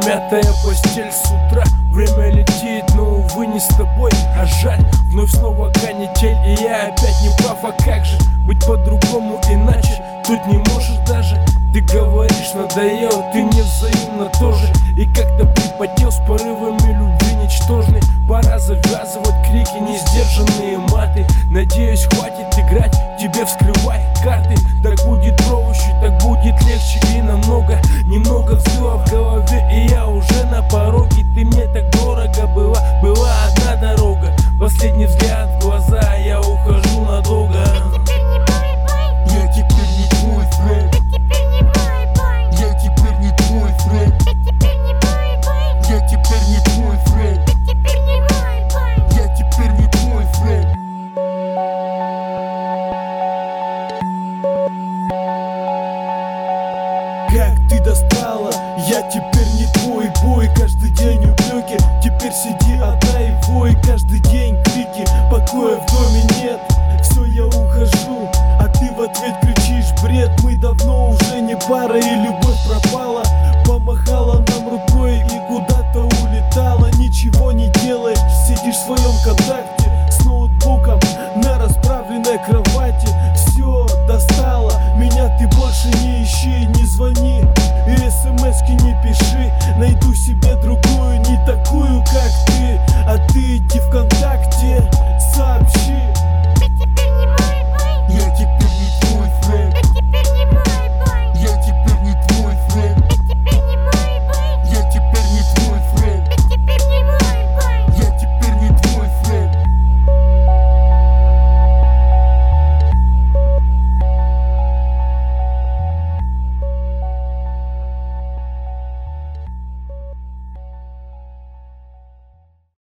Мятая постель с утра, время летит, но увы не с тобой. А жаль, вновь снова канитель, и я опять не прав. А как же быть по-другому, иначе тут не можешь даже. Ты говоришь, надоело, ты мне взаимно тоже. И как-то припотел с порывами любви ничтожной. Пора завязывать крики, несдержанные маты. Надеюсь, хватит играть, тебе вскрывай карты. Так будет проще, так будет легче и намного. Немного взрыва в голове, и я уже на пороге. Ты мне так дорого была одна дорога. Последний взгляд в глаза, я ухожу надолго. Я теперь не твой френд. Я теперь не твой френд. Я теперь не твой френд. Я теперь не твой френд. Как ты достала, я теперь не твой бой. Каждый день упреки, теперь сиди одна.